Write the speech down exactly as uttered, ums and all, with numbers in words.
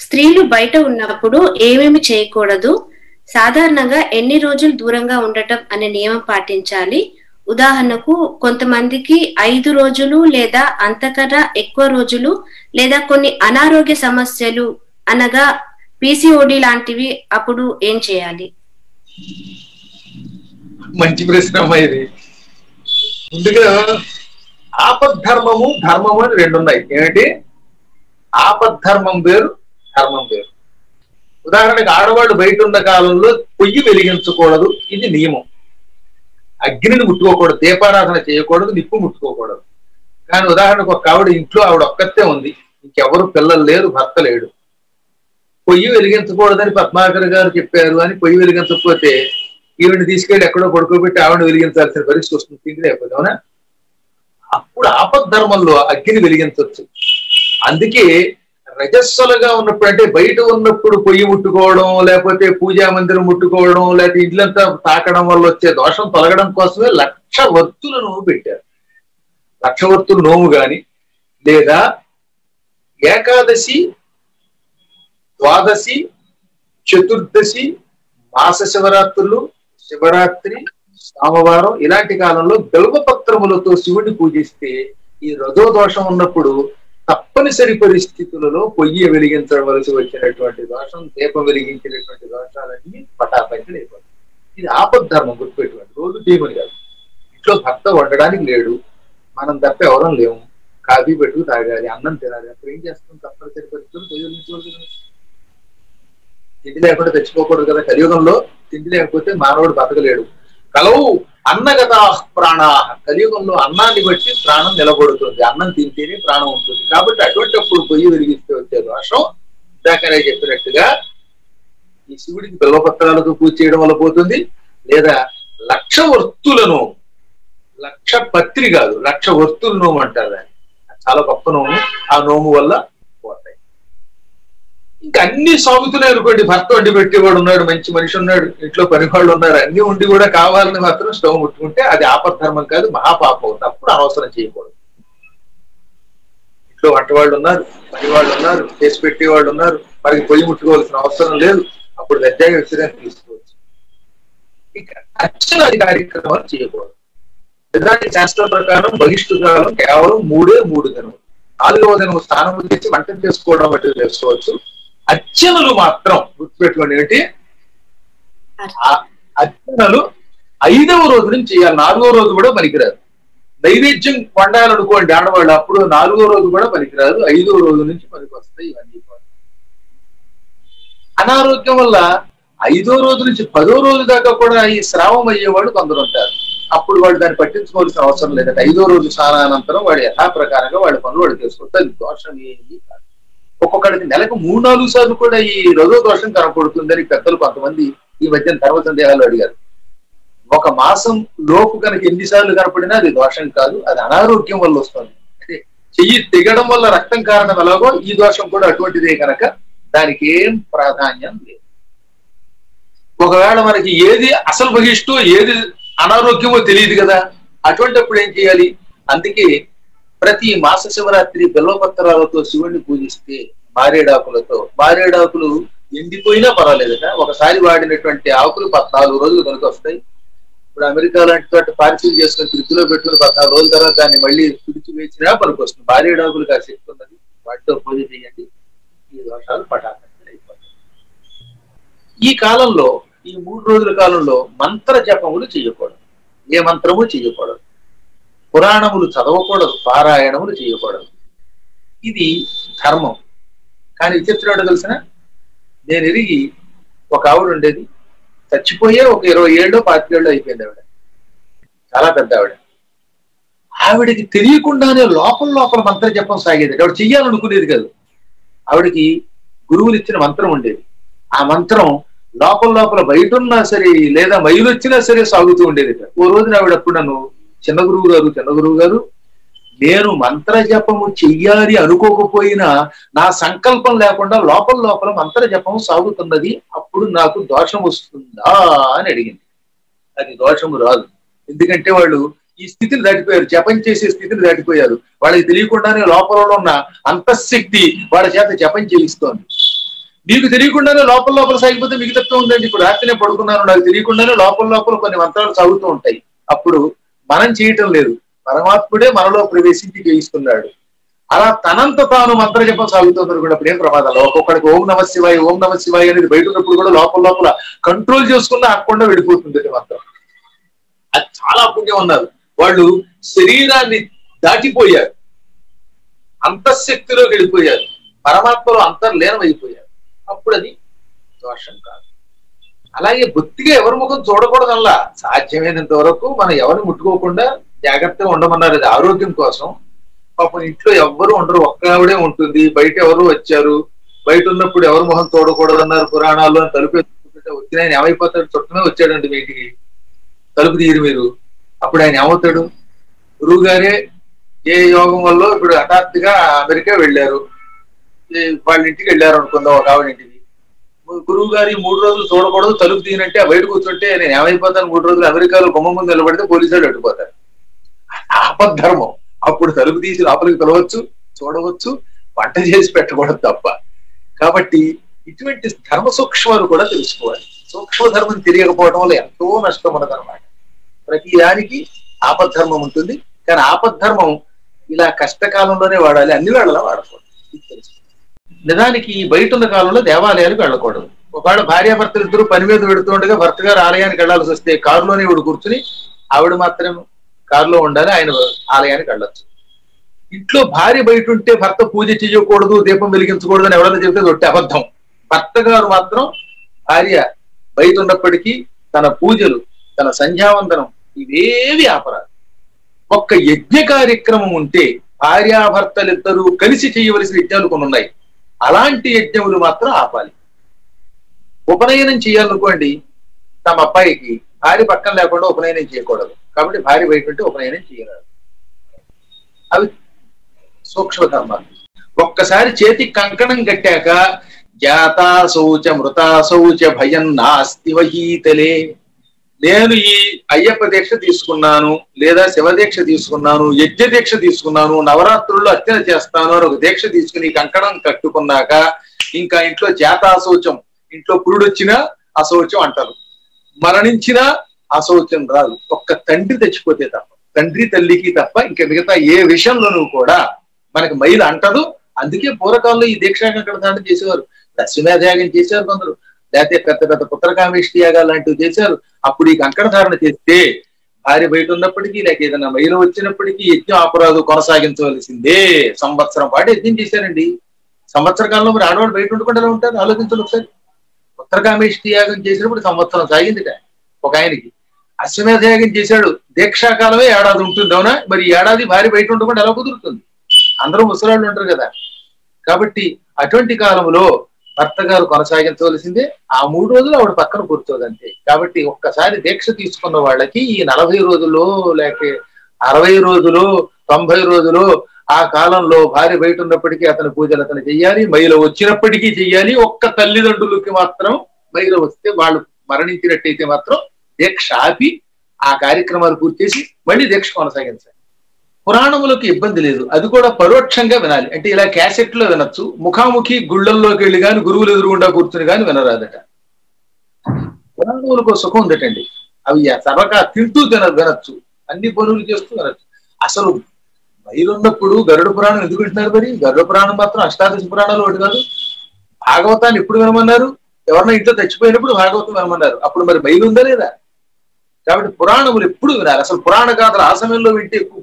స్త్రీలు బయట ఉన్నప్పుడు ఏమేమి చేయకూడదు, సాధారణంగా ఎన్ని రోజులు దూరంగా ఉండటం అనే నియమం పాటించాలి? ఉదాహరణకు కొంతమందికి ఐదు రోజులు లేదా అంతకన్నా ఎక్కువ రోజులు లేదా కొన్ని అనారోగ్య సమస్యలు అనగా పీసీఓడి లాంటివి, అప్పుడు ఏం చేయాలి? మంచి ప్రశ్న ఇది. ముందుగా ఆపద్ధర్మము ధర్మము అని రెండు ఉన్నాయి. ఏమిటి? ఆపద్ధర్మం వేరు, ధర్మం వేరు. ఉదాహరణకి ఆడవాళ్ళు బయట ఉన్న కాలంలో పొయ్యి వెలిగించకూడదు, ఇది నియమం. అగ్నిని ముట్టుకోకూడదు, దీపారాధన చేయకూడదు, నిప్పు ముట్టుకోకూడదు. కానీ ఉదాహరణకు ఒక ఆవిడ ఇంట్లో ఆవిడ ఒక్కతే ఉంది, ఇంకెవరు పిల్లలు లేరు, భర్త లేడు, పొయ్యి వెలిగించకూడదని పద్మాకర్ గారు చెప్పారు అని పొయ్యి వెలిగించకపోతే ఈవిని తీసుకెళ్లి ఎక్కడో పడుకోబెట్టి ఆవిడ వెలిగించాల్సిన పరిస్థితి వస్తుంది, తిండి లేకపోతే. అవునా? అప్పుడు ఆపద్ధర్మంలో అగ్ని వెలిగించవచ్చు. అందుకే రజస్సులుగా ఉన్నప్పుడు, అంటే బయట ఉన్నప్పుడు పొయ్యి ముట్టుకోవడం, లేకపోతే పూజా మందిరం ముట్టుకోవడం, లేకపోతే ఇల్లంతా తాకడం వల్ల వచ్చే దోషం తొలగడం కోసమే లక్ష వర్తుల నోము పెట్టారు. లక్ష వర్తుల నోము గాని, లేదా ఏకాదశి, ద్వాదశి, చతుర్దశి, మాస శివరాత్రులు, శివరాత్రి, సోమవారం ఇలాంటి కాలంలో బిల్వపత్రములతో శివుడిని పూజిస్తే ఈ రజో దోషం ఉన్నప్పుడు తప్పనిసరి పరిస్థితులలో పొయ్యి వెలిగించవలసి వచ్చినటువంటి దోషం, దీపం వెలిగించినటువంటి దోషాలన్నీ పటాపంచలు అయిపోతాయి. ఇది ఆపద్ధర్మం, గుర్తుపెట్టుకోండి. రోజు చేయమని కాదు. ఇంట్లో భర్త వండడానికి లేడు, మనం తప్ప ఎవరం లేము, కాఫీ పెట్టుకు తాగాలి, అన్నం తినాలి, అప్పుడు ఏం చేస్తాం? తప్పనిసరి పరిస్థితులు పొయ్యి. తిండి లేకుండా తెచ్చిపోకూడదు కదా. కలియుగంలో తిండి లేకపోతే మానవుడు బతకలేడు. కలవు అన్నగత ప్రాణా, కలియుగంలో అన్నాన్ని బట్టి ప్రాణం నిలబడుతుంది, అన్నం తింటేనే ప్రాణం ఉంటుంది. కాబట్టి అటువంటిప్పుడు పొయ్యి వెలిగిస్తే వచ్చే దోషం ఇందాకనే చెప్పినట్టుగా ఈ శివుడికి బిల్వపత్రాలతో పూజ చేయడం వల్ల పోతుంది, లేదా లక్ష వర్తులను, లక్ష పత్రి కాదు లక్ష వర్తుల నోము అంటారు, చాలా గొప్ప నోము. ఆ నోము వల్ల పోతాయి. ఇంకా అన్ని సాగుతున్నాయి అనుకోండి, భర్త వండి పెట్టేవాడు ఉన్నాడు, మంచి మనిషి ఉన్నాడు, ఇంట్లో పని వాళ్ళు ఉన్నారు, అన్ని ఉండి కూడా కావాలని మాత్రం స్టవ్ ముట్టుకుంటే అది ఆపద్ధర్మం కాదు, మహాపాపం అవుతుంది. అప్పుడు అనవసరం చేయకూడదు. ఇంట్లో వంట వాళ్ళు ఉన్నారు, పని వాళ్ళు ఉన్నారు, చేసి పెట్టేవాళ్ళు ఉన్నారు, మనకి పొయ్యి ముట్టుకోవాల్సిన అవసరం లేదు, అప్పుడు దర్జాగా విశ్రాంతి తీసుకోవచ్చు. ఇక అర్చనాది కార్యక్రమాలు చేయకూడదు. నిజానికి శాస్త్రం ప్రకారం బహిష్టు కాలం కేవలం మూడే మూడు దినములు. నాలుగవ దినం స్నానం చేసి వంట చేసుకోవడం బట్టి చేసుకోవచ్చు. అర్చనలు మాత్రం గుర్తుపెట్టుకోండి. ఏంటి? అర్చనలు ఐదవ రోజు నుంచి చేయాలి, నాలుగో రోజు కూడా పనికిరాదు. నైవేద్యం వండాలనుకోండి ఆడవాళ్ళు, అప్పుడు నాలుగో రోజు కూడా పనికిరాదు, ఐదో రోజు నుంచి పనికి వస్తాయి ఇవన్నీ. అనారోగ్యం వల్ల ఐదో రోజు నుంచి పదో రోజు దాకా కూడా ఈ స్రావం అయ్యేవాళ్ళు కొందరు ఉంటారు. అప్పుడు వాళ్ళు దాన్ని పట్టించుకోవాల్సిన అవసరం లేదంటే ఐదో రోజు స్నానానంతరం వాడు యథాప్రకారంగా వాళ్ళ పనులు వాడు చేసుకుంటే అది దోషం ఏమి కాదు. ఒక్కొక్కడికి నెలకు మూడు నాలుగు సార్లు కూడా ఈ రజో దోషం కనపడుతుందని పెద్దలు కొంతమంది ఈ మధ్యన ధర్మ సందేహాలు అడిగారు. ఒక మాసం లోపు కనుక ఎన్నిసార్లు కనపడినా అది దోషం కాదు, అది అనారోగ్యం వల్ల వస్తుంది. అంటే చెయ్యి తెగడం వల్ల రక్తం కారణం ఎలాగో ఈ దోషం కూడా అటువంటిదే కనుక దానికి ఏం ప్రాధాన్యం లేదు. ఒకవేళ మనకి ఏది అసలు బహిష్టో ఏది అనారోగ్యమో తెలియదు కదా, అటువంటిప్పుడు ఏం చేయాలి? అందుకే ప్రతి మాస శివరాత్రి బిల్వపత్రాలతో శివుణ్ణి పూజిస్తే, మారేడాకులతో, మారేడాకులు ఎండిపోయినా పర్వాలేదట, ఒకసారి వాడినటువంటి ఆకులు పద్నాలుగు రోజులు కనుక వస్తాయి. ఇప్పుడు అమెరికా లాంటి చోట పార్సిల్ చేసుకుని ఫ్రిడ్జ్ లో పెట్టుకుని పద్నాలుగు రోజుల తర్వాత దాన్ని మళ్ళీ పిడిచి వేసినా పనికి వస్తుంది. మారేడాకులు కాసి చెప్తున్నది, వాటితో పూజ చేయండి, ఈ దోషాలు పటాపంచలు అయిపోతాయి. ఈ కాలంలో, ఈ మూడు రోజుల కాలంలో మంత్ర జపములు చేయకూడదు, ఏ మంత్రము చేయకూడదు, పురాణములు చదవకూడదు, పారాయణములు చేయకూడదు. ఇది ధర్మం. కానీ విచిత్రం తెలిసిన, నేను ఎరిగి ఒక ఆవిడ ఉండేది, చచ్చిపోయే ఒక ఇరవై ఏళ్ళు పాతికేళ్ళు అయిపోయింది ఆవిడ, చాలా పెద్ద ఆవిడ. ఆవిడకి తెలియకుండానే లోపల లోపల మంత్ర జపం సాగేది. ఆవిడ చెయ్యాలనుకునేది కాదు, ఆవిడకి గురువులు ఇచ్చిన మంత్రం ఉండేది. ఆ మంత్రం లోపల లోపల బయట ఉన్నా సరే లేదా మైలు వచ్చినా సరే సాగుతూ ఉండేది. ఓ రోజున ఆవిడ అప్పుడు నన్ను, చిన్న గురువు గారు చిన్న గురువు గారు నేను మంత్ర జపము చెయ్యాలి అనుకోకపోయినా నా సంకల్పం లేకుండా లోపల లోపల మంత్ర జపము సాగుతున్నది, అప్పుడు నాకు దోషం వస్తుందా అని అడిగింది. అది దోషము రాదు, ఎందుకంటే వాళ్ళు ఈ స్థితిని దాటిపోయారు, జపం చేసే స్థితిని దాటిపోయారు. వాళ్ళకి తెలియకుండానే లోపల ఉన్న అంతఃశక్తి వాళ్ళ చేత జపం చేయిస్తోంది. మీకు తెలియకుండానే లోపల లోపల సాగిపోతే మీకు తత్వం ఉందండి. ఇప్పుడు రాత్రినే పడుకున్నాను, నాకు తెలియకుండానే లోపల లోపల కొన్ని మంత్రాలు సాగుతూ ఉంటాయి. అప్పుడు మనం చేయటం లేదు, పరమాత్ముడే మనలో ప్రవేశించి చేయిస్తున్నాడు. అలా తనంత తాను మంత్ర జపం సాగుతుంది కూడా అప్పుడు ఏం ప్రమాదాలు. ఒక్కొక్కడికి ఓం నమ శివాయ ఓం నమ శివాయ అనేది బయట ఉన్నప్పుడు కూడా లోపల లోపల కంట్రోల్ చేసుకున్నా ఆకుండా వెళ్ళిపోతుంది మంత్రం. అది చాలా పుణ్యం ఉన్నారు వాళ్ళు. శరీరాన్ని దాటిపోయారు, అంతఃశక్తిలోకి వెళ్ళిపోయారు, పరమాత్మలో అంతర్లీనం అయిపోయారు. అప్పుడు అది దోషం కాదు. అలాగే బొత్తిగా ఎవరి ముఖం చూడకూడదల్లా. సాధ్యమైనంత వరకు మనం ఎవరిని ముట్టుకోకుండా జాగ్రత్తగా ఉండమన్నారు. అది ఆరోగ్యం కోసం. పాపం ఇంట్లో ఎవ్వరు ఉండరు, ఒక్క ఆవిడే ఉంటుంది. బయట ఎవరు వచ్చారు, బయట ఉన్నప్పుడు ఎవరు ముఖం చూడకూడదు అన్నారు పురాణాల్లో. తలుపు వచ్చిన ఆయన ఏమైపోతాడు? చుట్టమే వచ్చాడండి మీ ఇంటికి, తలుపు తీరు మీరు. అప్పుడు ఆయన ఏమవుతాడు? గురువు గారే ఏ యోగం వల్ల ఇప్పుడు హఠాత్తుగా అమెరికా వెళ్ళారు, వాళ్ళ ఇంటికి వెళ్ళారు అనుకుందాం, ఒక ఆవిడ ఇంటికి. గురువు గారి మూడు రోజులు చూడకూడదు, తలుపు తీయనంటే బయట కూర్చుంటే నేను ఏమైపోతాను? మూడు రోజులు అమెరికాలో బొమ్మ ముందు నిలబడితే పోలీసులు అడ్డుపోతారు. ఆపద్ధర్మం. అప్పుడు తలుపు తీసి లోపలికి పిలవచ్చు, చూడవచ్చు, వంట చేసి పెట్టకూడదు తప్ప. కాబట్టి ఇటువంటి ధర్మ సూక్ష్మాలు కూడా తెలుసుకోవాలి. సూక్ష్మ ధర్మం తెలియకపోవడం వల్ల ఎంతో నష్టం ఉన్నదన్నమాట. ప్రతి దానికి ఆపద్ధర్మం ఉంటుంది, కానీ ఆపద్ధర్మం ఇలా కష్టకాలంలోనే వాడాలి, అన్ని వేళలా వాడకూడదు. ఇది తెలుసు. నిజానికి బయట ఉన్న కాలంలో దేవాలయాలకు వెళ్ళకూడదు. ఒకవేళ భార్యాభర్తలు ఇద్దరు పని మీద పెడుతుండగా భర్త గారు ఆలయానికి వెళ్లాల్సి వస్తే కారులోనే ఇవిడు కూర్చుని ఆవిడ మాత్రం కారులో ఉండాలి, ఆయన ఆలయానికి వెళ్ళొచ్చు. ఇంట్లో భార్య బయట ఉంటే భర్త పూజ చేయకూడదు, దీపం వెలిగించకూడదు అని ఎవరైనా చెబితే దొట్టి అబద్ధం. భర్త గారు మాత్రం భార్య బయట ఉన్నప్పటికీ తన పూజలు, తన సంధ్యావందనం ఇవేవి ఆపరాదు. ఒక్క యజ్ఞ కార్యక్రమం ఉంటే భార్యాభర్తలిద్దరూ కలిసి చేయవలసిన యజ్ఞాలు కొన్ని ఉన్నాయి, అలాంటి యజ్ఞములు మాత్రం ఆపాలి. ఉపనయనం చేయాలనుకోండి, తమ అబ్బాయికి భార్య పక్కన లేకుండా ఉపనయనం చేయకూడదు. కాబట్టి భార్య బయట ఉంటే ఉపనయనం చేయరాదు. అవి సూక్ష్మ ధర్మాలు. ఒక్కసారి చేతి కంకణం కట్టాక జాతా శౌచ మృతా శౌచ భయం నాస్తి వహీతలే. నేను ఈ అయ్యప్ప దీక్ష తీసుకున్నాను, లేదా శివ దీక్ష తీసుకున్నాను, యజ్ఞ దీక్ష తీసుకున్నాను, నవరాత్రుల్లో అర్చన చేస్తాను అని ఒక దీక్ష తీసుకుని కంకణం కట్టుకున్నాక ఇంకా ఇంట్లో జాతాశౌచం, ఇంట్లో పురుడు వచ్చినా అశౌచం అంటారు, మరణించినా అశౌచం రాదు. ఒక్క తండ్రి తెచ్చిపోతే తప్ప, తండ్రి తల్లికి తప్ప ఇంకా మిగతా ఏ విషయంలోనూ కూడా మనకి మైలు అంటదు. అందుకే పూర్వకాలంలో ఈ దీక్షా కంకణ చేసేవారు. దశమేధయాగం చేశారు కొందరు, లేకపోతే పెద్ద పెద్ద పుత్రకామేష్టి యాగాలు లాంటివి చేశారు. అప్పుడు ఈ కంకణ ధారణ చేస్తే భార్య బయట ఉన్నప్పటికీ లేక ఏదైనా మైలు వచ్చినప్పటికీ యజ్ఞం అపరాధు కొనసాగించవలసిందే. సంవత్సరం పాటు యజ్ఞం చేశారండి. సంవత్సర కాలంలో మరి ఆడవాళ్ళు బయట ఉండకుండా ఎలా ఉంటారు ఆలోచించండి ఒకసారి. పుత్రకామేష్టి యాగం చేసినప్పుడు సంవత్సరం సాగిందిట ఒక ఆయనకి. అశ్వమేధ యాగం చేశాడు, దీక్షాకాలమే ఏడాది ఉంటుంది. అవునా? మరి ఈ ఏడాది భార్య బయట ఉండకుండా ఎలా కుదురుతుంది? అందరూ ముసలాళ్ళు ఉంటారు కదా. కాబట్టి అటువంటి కాలంలో భర్త గారు కొనసాగించవలసిందే. ఆ మూడు రోజులు ఆవిడ పక్కన కూర్చోదంతే. కాబట్టి ఒక్కసారి దీక్ష తీసుకున్న వాళ్ళకి ఈ నలభై రోజులు లేక అరవై రోజులు తొంభై రోజులు ఆ కాలంలో భార్య బయట ఉన్నప్పటికీ అతని పూజలు అతను చెయ్యాలి, మైల వచ్చినప్పటికీ చెయ్యాలి. ఒక్క తల్లిదండ్రులకి మాత్రం మైల వస్తే వాళ్ళు మరణించినట్టయితే మాత్రం దీక్ష ఆపి ఆ కార్యక్రమాలు పూర్తి చేసి మళ్ళీ దీక్ష కొనసాగించాలి. పురాణములకు ఇబ్బంది లేదు, అది కూడా పరోక్షంగా వినాలి. అంటే ఇలా క్యాసెట్ లో వినొచ్చు, ముఖాముఖి గుళ్ళల్లోకి వెళ్ళి కానీ గురువులు ఎదురుగుండా కూర్చుని కానీ వినరాదట. పురాణములకు సుఖం ఉందటండి. అవి సరగా తింటూ తిన వినొచ్చు, అన్ని పనులు చేస్తూ వినొచ్చు. అసలు మైలున్నప్పుడు గరుడ పురాణం ఎందుకు వింటున్నారు? మరి గరుడ పురాణం మాత్రం అష్టాదశ పురాణాలు ఒకటి కాదు. భాగవతాన్ని ఎప్పుడు వినమన్నారు? ఎవరన్నా ఇంట్లో చచ్చిపోయినప్పుడు భాగవతం వినమన్నారు. అప్పుడు మరి మైలు ఉందా లేదా? కాబట్టి పురాణములు ఎప్పుడు వినాలి. అసలు పురాణ గాథలు ఆ సమయంలో వింటే ఎక్కువ